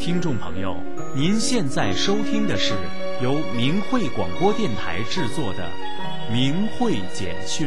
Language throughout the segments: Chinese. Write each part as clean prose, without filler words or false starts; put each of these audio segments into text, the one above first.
听众朋友，您现在收听的是由明慧广播电台制作的《明慧简讯》。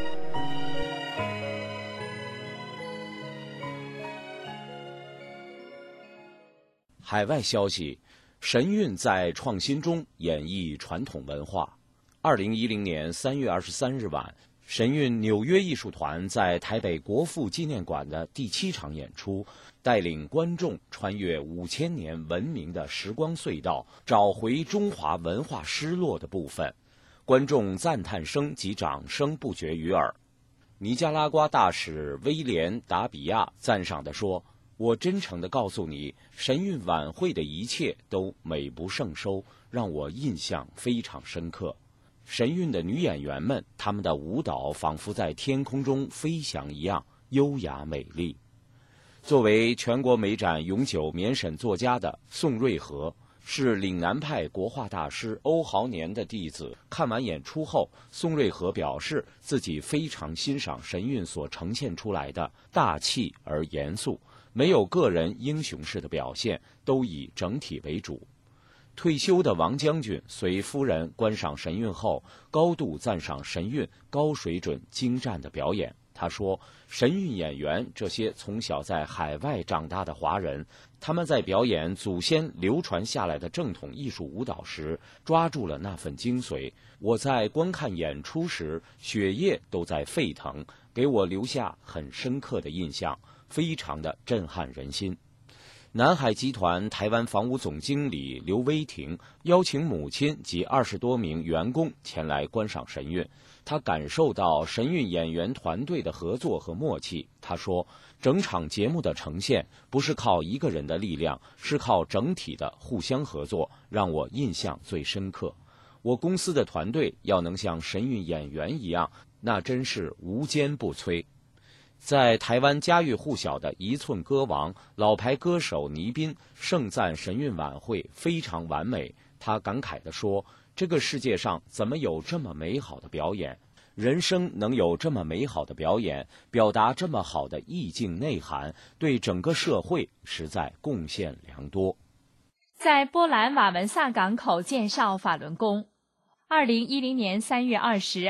海外消息：神韵在创新中演绎传统文化。2010年3月23日晚，神韵纽约艺术团在台北国父纪念馆的第7场演出，带领观众穿越5000年文明的时光隧道，找回中华文化失落的部分。观众赞叹声及掌声不绝于耳。尼加拉瓜大使威廉·达比亚赞赏地说：“我真诚地告诉你，神韵晚会的一切都美不胜收，让我印象非常深刻。神韵的女演员们，她们的舞蹈仿佛在天空中飞翔一样优雅美丽。”作为全国美展永久免审作家的宋瑞和，是岭南派国画大师欧豪年的弟子。看完演出后，宋瑞和表示自己非常欣赏神韵所呈现出来的大气而严肃，没有个人英雄式的表现，都以整体为主。退休的王将军随夫人观赏神韵后，高度赞赏神韵高水准精湛的表演。他说，神韵演员这些从小在海外长大的华人，他们在表演祖先流传下来的正统艺术舞蹈时，抓住了那份精髓。我在观看演出时，血液都在沸腾，给我留下很深刻的印象，非常的震撼人心。南海集团台湾房屋总经理刘威霆邀请母亲及20多名员工前来观赏神韵，他感受到神韵演员团队的合作和默契。他说，整场节目的呈现不是靠一个人的力量，是靠整体的互相合作，让我印象最深刻。我公司的团队要能像神韵演员一样，那真是无坚不摧。在台湾家喻户晓的一寸歌王老牌歌手倪斌盛赞神韵晚会非常完美，他感慨地说，这个世界上怎么有这么美好的表演，人生能有这么美好的表演，表达这么好的意境内涵，对整个社会实在贡献良多。 在波兰瓦文萨港口建绍法轮功。2010年3月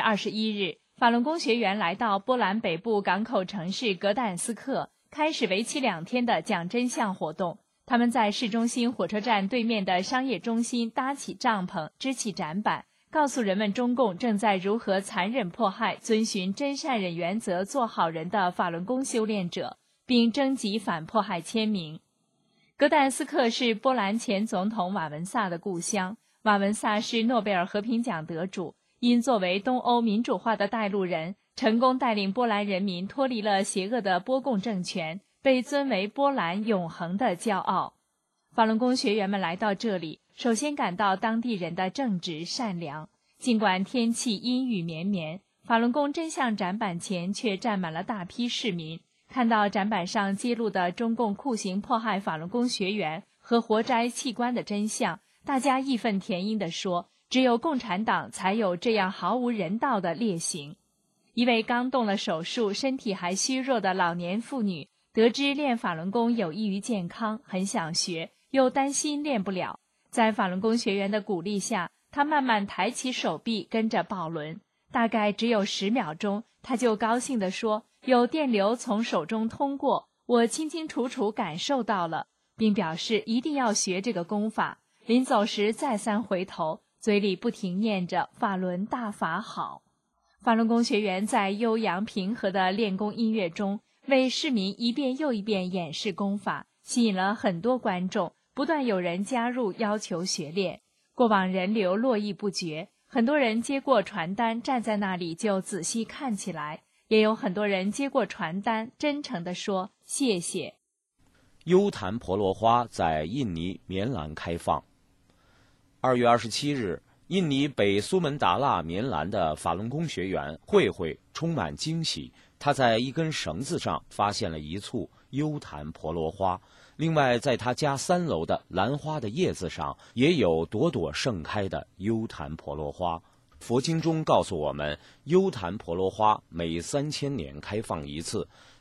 20、21日，法轮功学员来到波兰北部港口城市格但斯克，开始为期2天的讲真相活动。他们在市中心火车站对面的商业中心搭起帐篷，支起展板，告诉人们中共正在如何残忍迫害遵循真善忍原则做好人的法轮功修炼者，并征集反迫害签名。格但斯克是波兰前总统瓦文萨的故乡，瓦文萨是诺贝尔和平奖得主，因作为东欧民主化的带路人，成功带领波兰人民脱离了邪恶的波共政权，被尊为波兰永恒的骄傲。法轮功学员们来到这里，首先感到当地人的正直善良。尽管天气阴雨绵绵，法轮功真相展板前却站满了大批市民。看到展板上揭露的中共酷刑迫害法轮功学员和活摘器官的真相，大家义愤填膺地说，只有共产党才有这样毫无人道的劣行。一位刚动了手术、身体还虚弱的老年妇女，得知练法轮功有益于健康，很想学，又担心练不了。在法轮功学员的鼓励下，她慢慢抬起手臂，跟着抱轮。大概只有10秒钟，她就高兴地说，有电流从手中通过，我清清楚楚感受到了，并表示一定要学这个功法。临走时再三回头，嘴里不停念着法轮大法好。法轮功学员在悠扬平和的练功音乐中，为市民一遍又一遍演示功法，吸引了很多观众，不断有人加入要求学练。过往人流络绎不绝，很多人接过传单站在那里就仔细看起来，也有很多人接过传单真诚地说谢谢。 优昙婆罗花在印尼棉兰开放。2月27日，印尼北苏门答腊棉兰的法轮功学员慧慧充满惊喜，她在一根绳子上发现了一簇优昙婆罗花，另外在她家3楼的兰花的叶子上也有朵朵盛开的优昙婆罗花。佛经中告诉我们，优昙婆罗花每3000年开放一次，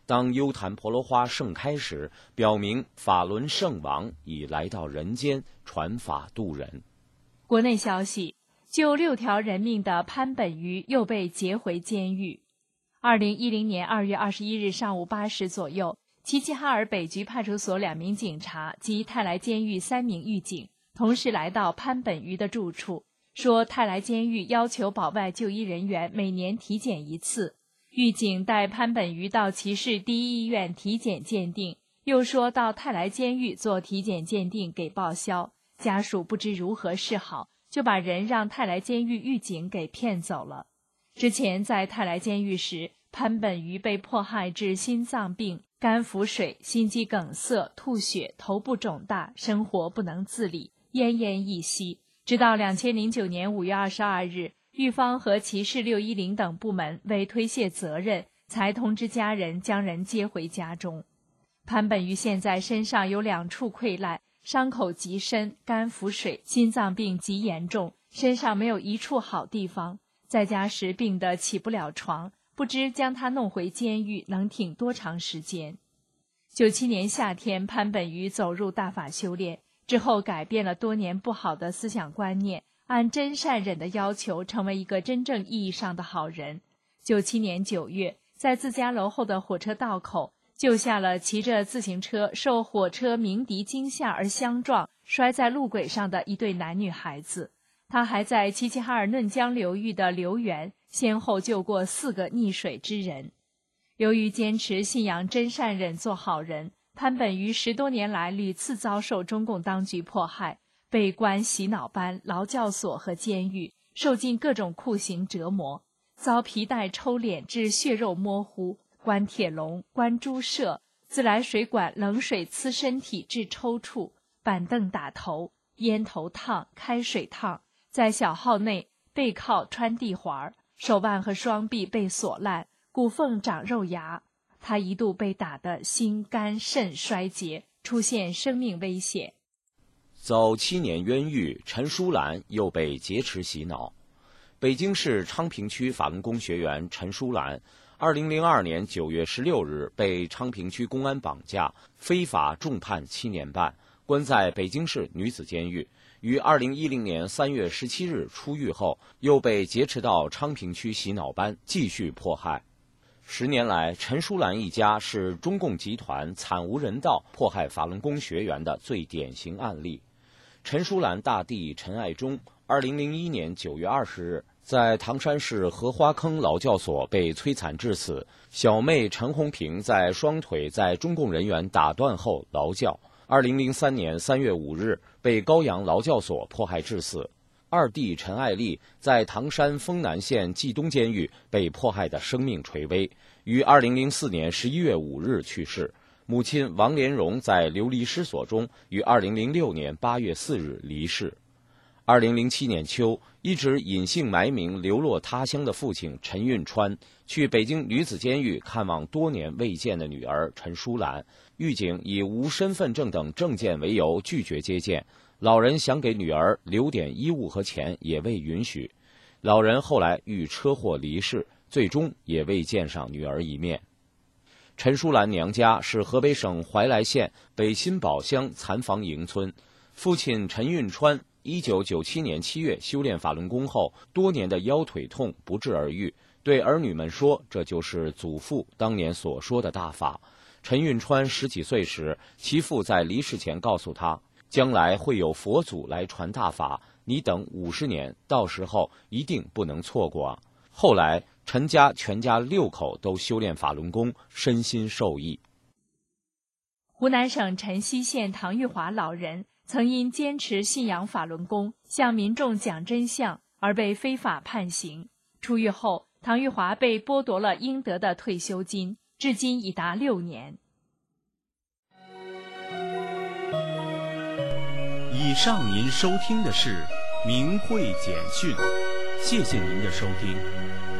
当幽檀婆罗花盛开时，表明法轮圣王已来到人间，传法度人。 国内消息，救6条人命的潘本鱼又被劫回监狱。2010年2月21日上午8时左右，齐齐哈尔北局派出所2名警察及泰来监狱3名狱警同时来到潘本鱼的住处，说泰来监狱要求保外就医人员每年体检1次。狱警带潘本鱼到齐市第一医院体检鉴定，又说到泰来监狱做体检鉴定给报销，家属不知如何是好，就把人让泰来监狱狱警给骗走了。之前在泰来监狱时，潘本鱼被迫害致心脏病、肝腹水、心肌梗塞、吐血、头部肿大，生活不能自理，奄奄一息。直到2009年5月22日，狱方和齐市610等部门为推卸责任，才通知家人将人接回家中。潘本鱼现在身上有2处溃烂，伤口极深，肝腹水，心脏病极严重，身上没有1处好地方。在家时病得起不了床，不知将他弄回监狱能挺多长时间。97年夏天，潘本鱼走入大法修炼，之后改变了多年不好的思想观念，按真善忍的要求成为一个真正意义上的好人。97年9月，在自家楼后的火车道口救下了骑着自行车受火车鸣笛惊吓而相撞，摔在路轨上的一对男女孩子。他还在齐齐哈尔嫩江流域的留园先后救过4个溺水之人。由于坚持信仰真善忍做好人，潘本鱼10多年来屡次遭受中共当局迫害，被关洗脑班、劳教所和监狱，受尽各种酷刑折磨，遭皮带抽脸至血肉模糊，关铁笼、关猪舍，自来水管冷水呲身体至抽搐，板凳打头，烟头烫，开水烫，在小号内背靠穿地环，手腕和双臂被锁烂，骨缝长肉芽。他一度被打得心肝肾衰竭，出现生命危险。 遭7年冤狱，陈淑兰又被劫持洗脑。北京市昌平区法轮功学员陈淑兰2002年9月16日被昌平区公安绑架，非法重判7年半，关在北京市女子监狱。于2010年3月17日出狱后，又被劫持到昌平区洗脑班继续迫害。10年来，陈淑兰一家是中共集团惨无人道迫害法轮功学员的最典型案例。陈淑兰大弟陈爱忠2001年9月20日在唐山市荷花坑劳教所被摧残致死，小妹陈红平在双腿在中共人员打断后劳教。2003年3月5日被高阳劳教所迫害致死。二弟陈爱丽在唐山丰南县冀东监狱被迫害的生命垂危，于2004年11月5日去世。母亲王莲蓉在流离失所中于2006年8月4日离世。2007年秋，一直隐姓埋名流落他乡的父亲陈运川去北京女子监狱看望多年未见的女儿陈淑兰，狱警以无身份证等证件为由拒绝接见，老人想给女儿留点衣物和钱也未允许。老人后来遇车祸离世，最终也未见上女儿一面。陈淑兰娘家是河北省怀来县北新堡乡残房营村，父亲陈运川1997年7月修炼法轮功后，多年的腰腿痛不治而愈，对儿女们说这就是祖父当年所说的大法。陈运川10几岁时，其父在离世前告诉他，将来会有佛祖来传大法，你等50年，到时候一定不能错过啊。后来陈家全家6口都修炼法轮功，身心受益。 湖南省辰溪县唐玉华老人曾因坚持信仰法轮功，向民众讲真相而被非法判刑。出狱后，唐玉华被剥夺了应得的退休金，至今已达6年。 以上您收听的是明慧简讯，谢谢您的收听。